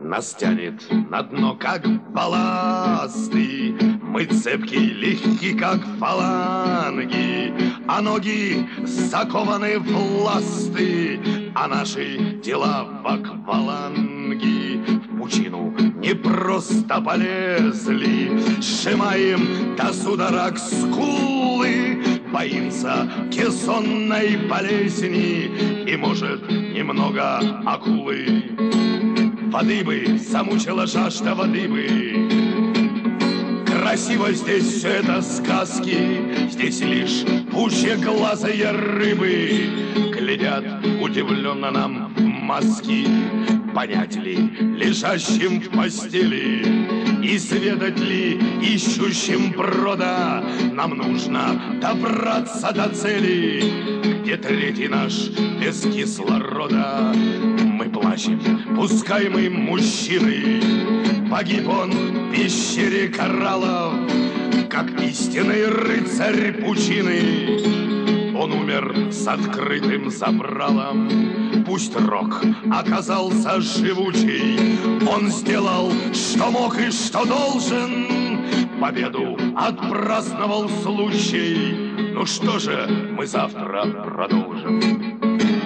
Нас тянет на дно, как балласты. Мы цепки, легки, как фаланги, а ноги закованы в ласты, а наши тела в акваланги. В пучину не просто полезли, сжимаем до судорог скулы, боимся кессонной болезни и, может, немного акулы. Воды бы, замучила жажда воды бы. Красиво здесь все это сказки, здесь лишь пучеглазые рыбы глядят удивленно нам маски. Понять ли лежащим в постели, изведать ли ищущим брода, нам нужно добраться до цели, где третий наш без кислорода. Мы плачем, пускаемый мужчиной, погиб он в пещере кораллов, как истинный рыцарь пучины. Он умер с открытым забралом. Пусть рок оказался живучий, он сделал, что мог и что должен. Победу отпраздновал случай. Ну что же, мы завтра продолжим.